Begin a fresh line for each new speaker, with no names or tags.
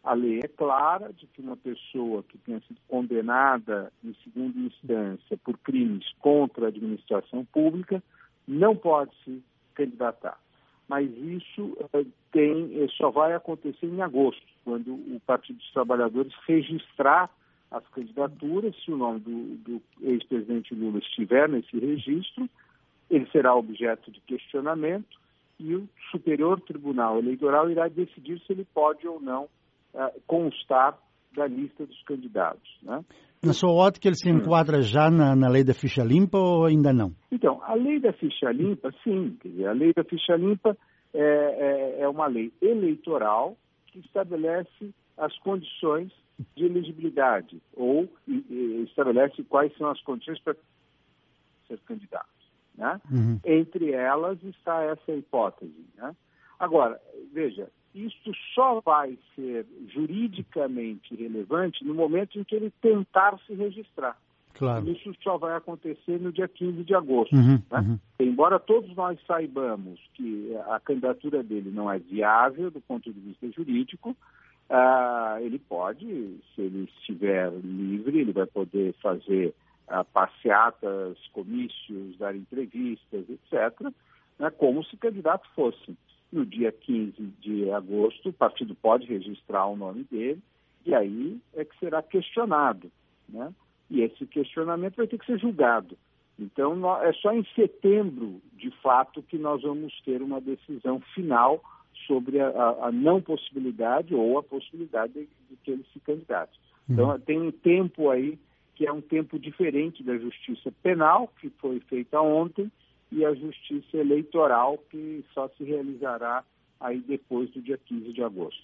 A lei é clara de que uma pessoa que tenha sido condenada em segunda instância por crimes contra a administração pública não pode se candidatar. Mas isso só vai acontecer em agosto, quando o Partido dos Trabalhadores registrar as candidaturas. Se o nome do ex-presidente Lula estiver nesse registro, ele será objeto de questionamento e o Superior Tribunal Eleitoral irá decidir se ele pode ou não constar da lista dos candidatos, né?
Na sua ótica, ele se enquadra já na lei da ficha limpa ou ainda não?
Então, a lei da ficha limpa, sim. Quer dizer, a lei da ficha limpa é uma lei eleitoral que estabelece as condições de elegibilidade ou estabelece quais são as condições para ser candidato, né?
Uhum.
Entre elas está essa hipótese, né? Agora, veja, isto só vai ser juridicamente relevante no momento em que ele tentar se registrar.
Claro.
Isso só vai acontecer no dia 15 de agosto.
Uhum,
né?
uhum.
Embora todos nós saibamos que a candidatura dele não é viável do ponto de vista jurídico, ele pode, se ele estiver livre, ele vai poder fazer passeatas, comícios, dar entrevistas, etc., né, como se candidato fosse. No dia 15 de agosto, o partido pode registrar o nome dele e aí é que será questionado, né? E esse questionamento vai ter que ser julgado. Então, é só em setembro, de fato, que nós vamos ter uma decisão final sobre a não possibilidade ou a possibilidade de que ele se candidate. Então, tem um tempo aí que é um tempo diferente da justiça penal, que foi feita ontem, e a justiça eleitoral, que só se realizará aí depois do dia 15 de agosto.